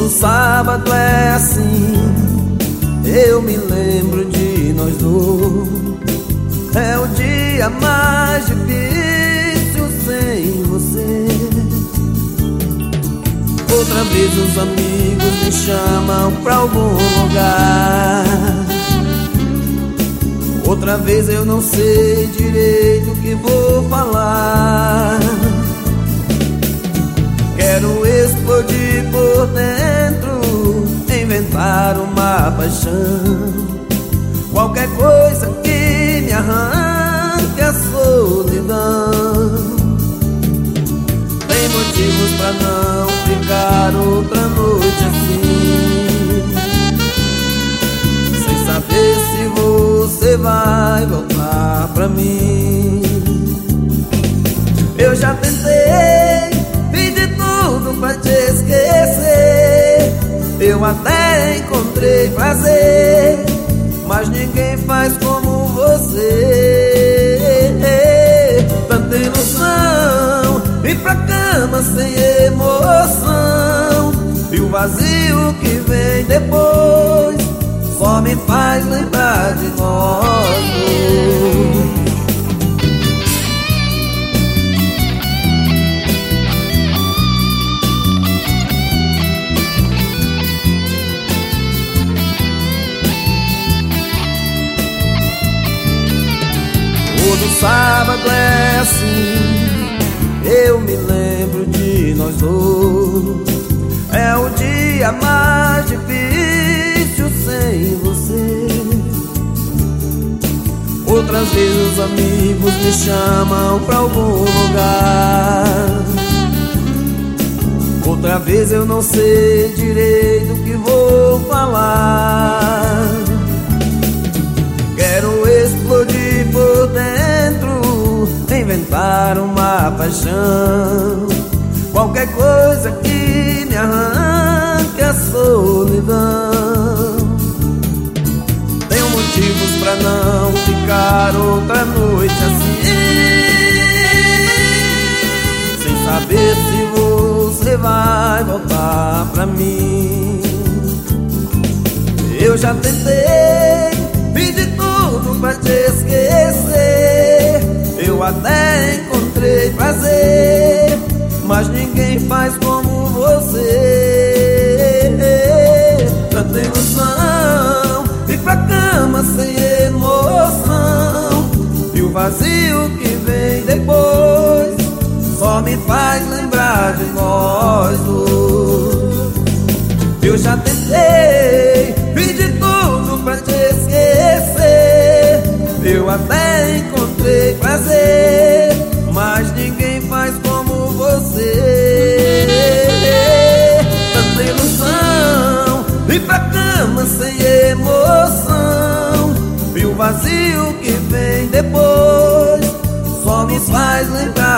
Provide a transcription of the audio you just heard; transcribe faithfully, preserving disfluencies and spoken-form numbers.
Todo sábado é assim, eu me lembro de nós dois. É o dia mais difícil sem você. Outra vez os amigos me chamam pra algum lugar. Outra vez eu não sei direito o que vou falar. Quero explodir por dentro, inventar uma paixão, qualquer coisa que me arranque a solidão. Tem motivos pra não ficar outra noite assim, sem saber se você vai voltar pra mim. Eu já tentei, fiz de tudo pra te esquecer. Eu até encontrei prazer, mas ninguém faz como você. Tanta ilusão, ir pra cama sem emoção, e o vazio que vem depois só me faz lembrar de nós dois. Todo sábado é assim, eu me lembro de nós dois. É o dia mais difícil sem você. Outras vezes os amigos me chamam pra algum lugar. Outra vez eu não sei direito o que vou falar. Quero explodir por dentro, inventar uma paixão, qualquer coisa que me arranque a solidão. Tenho motivos pra não ficar outra noite assim, sem saber se você vai voltar pra mim. Eu já tentei, fiz de tudo pra te esquecer. Eu até encontrei prazer, mas ninguém faz como você. Tanta ilusão, ir pra cama sem emoção, e o vazio que vem depois só me faz lembrar de nós dois. Eu já tentei, fiz de tudo pra te esquecer. Eu até encontrei prazer, mas ninguém faz como você. Tanta ilusão, ir pra cama sem emoção, e o vazio que vem depois só me faz lembrar